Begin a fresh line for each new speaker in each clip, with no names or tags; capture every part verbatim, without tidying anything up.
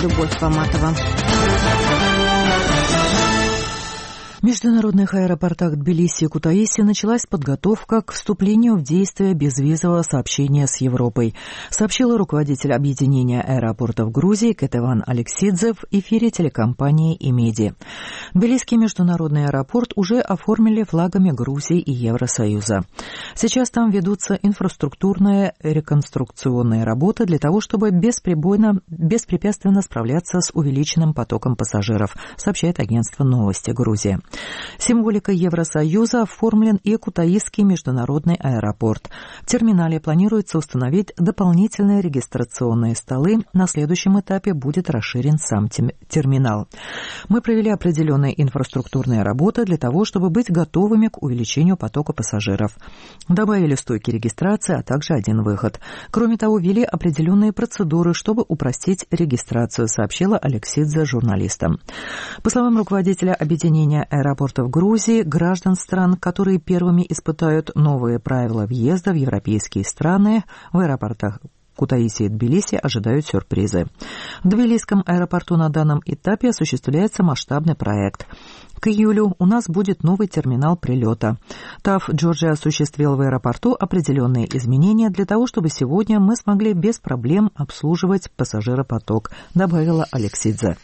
Любовь Поматова.
В международных аэропортах Тбилиси и Кутаиси началась подготовка к вступлению в действие безвизового сообщения с Европой, сообщила руководитель объединения аэропортов Грузии Кетеван Алексидзе в эфире телекомпании «Имеди». Тбилисский международный аэропорт уже оформили флагами Грузии и Евросоюза. Сейчас там ведутся инфраструктурные реконструкционные работы для того, чтобы беспрепойно, беспрепятственно справляться с увеличенным потоком пассажиров, сообщает агентство «Новости Грузии». Символикой Евросоюза оформлен и Кутаисский международный аэропорт. В терминале планируется установить дополнительные регистрационные столы. На следующем этапе будет расширен сам терминал. Мы провели определенные инфраструктурные работы для того, чтобы быть готовыми к увеличению потока пассажиров. Добавили стойки регистрации, а также один выход. Кроме того, ввели определенные процедуры, чтобы упростить регистрацию, сообщила Алексидзе журналистам. По словам руководителя объединения аэропортов Грузии, граждан стран, которые первыми испытают новые правила въезда в европейские страны, в аэропортах Кутаиси и Тбилиси ожидают сюрпризы. В Тбилисском аэропорту на данном этапе осуществляется масштабный проект. К июлю у нас будет новый терминал прилета. ТАФ Джорджия осуществил в аэропорту определенные изменения для того, чтобы сегодня мы смогли без проблем обслуживать пассажиропоток, добавила Алексидзе.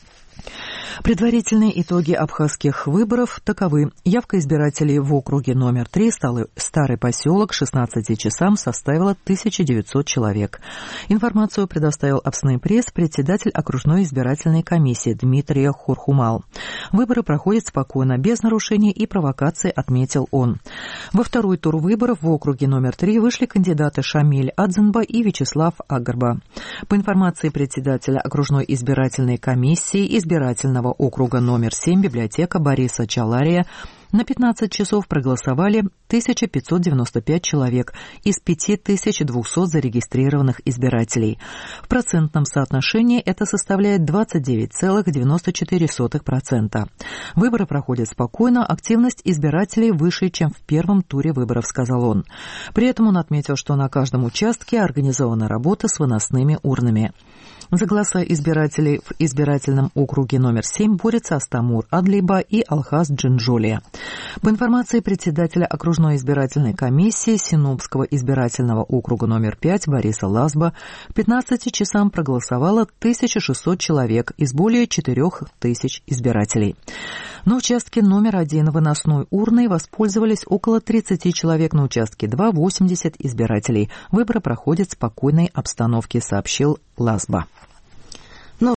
Предварительные итоги абхазских выборов таковы. Явка избирателей в округе номер три, старый поселок, к шестнадцати часам составила тысяча девятьсот человек. Информацию предоставил Апсны пресс председатель окружной избирательной комиссии Дмитрий Хурхумал. Выборы проходят спокойно, без нарушений и провокаций, отметил он. Во второй тур выборов в округе номер три вышли кандидаты Шамиль Адзенба и Вячеслав Агарба. По информации председателя окружной избирательной комиссии избирательного округа номер семь библиотека Бориса Чалария на пятнадцать часов проголосовали тысяча пятьсот девяносто пять человек из пяти тысяч двухсот зарегистрированных избирателей. В процентном соотношении это составляет двадцать девять целых девяносто четыре сотых процента. Выборы проходят спокойно, активность избирателей выше, чем в первом туре выборов, сказал он. При этом он отметил, что на каждом участке организована работа с выносными урнами. За голоса избирателей в избирательном округе номер семь борются Астамур Адлиба и Алхаз Джинджолия. По информации председателя окружной избирательной комиссии Синопского избирательного округа номер пять Бориса Лазба, к пятнадцати часам проголосовало тысяча шестьсот человек из более четырёх тысяч избирателей. На участке номер один выносной урной воспользовались около тридцати человек, на участке два – восемьдесят избирателей. Выборы проходят в спокойной обстановке, сообщил Лазба.